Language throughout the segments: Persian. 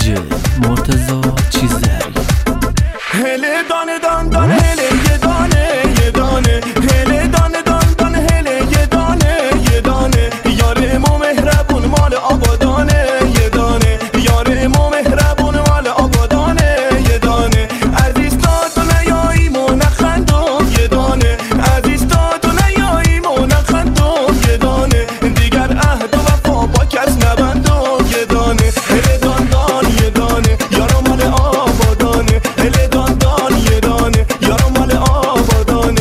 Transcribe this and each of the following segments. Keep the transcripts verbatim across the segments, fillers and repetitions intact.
دیجی مرتضی چیزری. هله دانه دان دان هله یه دانه یه دانه هله دانه دان دان هله یه دانه یه دانه یار ما مهربون مال آبادانه یه دانه یار ما مهربون مال آبادانه یه دانه عزیز تا تو نیایی مو نخندم یه دانه عزیز تا تو نیایی مو نخندم یه دانه دیگر عهد و وفا با کس نبندم یه دانه هله دان دان یه دانه یار مال آبادانه هله دان دان یه دانه یار مال آبادانه.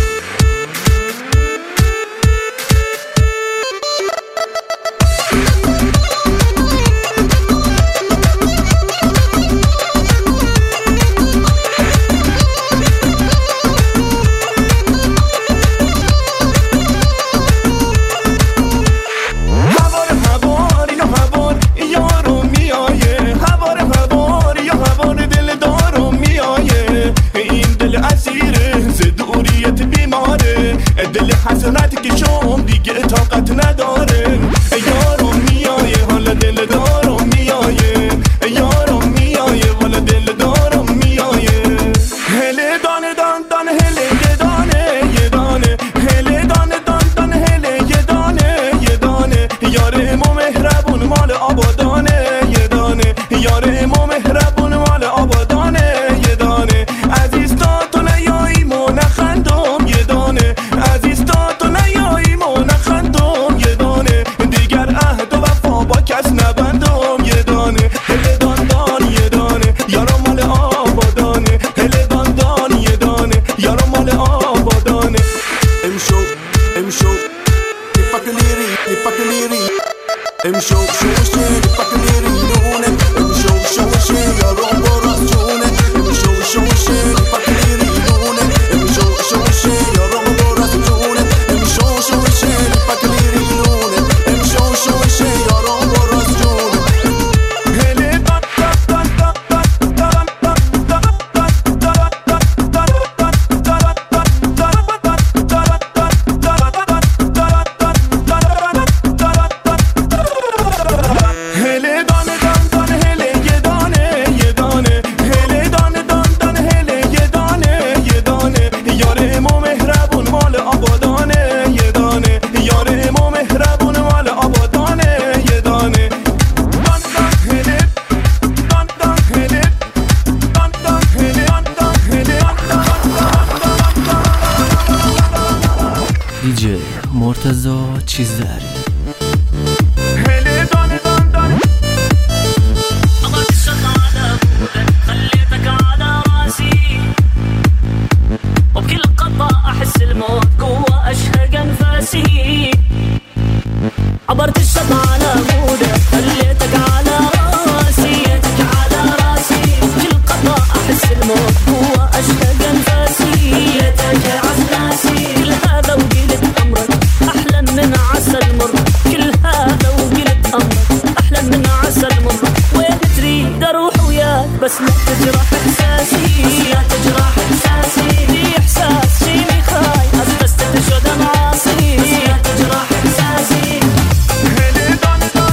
هوار هوار یا هوار یارو میایه هوار هوار یا هوار دل دارو میایه این دل اسیره ز دوریت بیماره دل حسرت که شم دیگه طاقت نداره یارو میایه حالا دل دارو میایه یارو میایه حالا دل دارو میایه هله دانه دان دان هله یه دانه یه دانه هله دانه دان دان هله یه دانه یه دانه یار ما مهربون مال آبادانه یه دانه یار ما مهربون مال آبادانه یه دانه عزیز تا تو نیایی مو نخندم یه دانه عزیز تا تو نیایی مو نخندم یه دانه دیگر عهد و وفا با کس نبندم یه دانه هله دان دان یه دانه یارو مال آبادانه هله دان دان یه دانه یارو مال آبادانه. امشو امشو نفكليري نفكليري امشو شوشي نفكليري نونه امشو شوشي يا رومبو راسجونه امشو شوشي نفكليري نونه امشو شوشي يا رومبو راسجونه امشو شوشي نفكليري نونه امشو شوشي يا رومبو راسجونه. هله دان دان دان دان هله دانه دان دان هله یه دانه یه دانه هله دانه دان دان هله یه دانه یه دانه یار ما مهربون مال آبادانه یه دانه یار ما مهربون مال آبادانه یه دانه دان دان هله دان دان هله دان دان هله دان دان هله دیجی مرتضی چیزری. هله دانه دان دان قمرت الشط على مودك خليتك على راسي وبكل قطعة أحس الموت جوا أشهق أنفاسي عبرت الشط على مودك خليتك على راسي على راسي وبكل قطعة أحس الموت جوا أشهق أنفاسي خليتك عسلاسي كل هذا وقلت أمرك أحلى من عسل مر كل هذا وقلت أمرك أحلى من عسل مر وين تريد أروح وياك بس لا تجرح إحساسي لا تجرح إحساسي في إحساس شيني خاي أسبس تتجد معاصي لا تجرح إحساسي هله دانه دان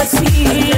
قاسي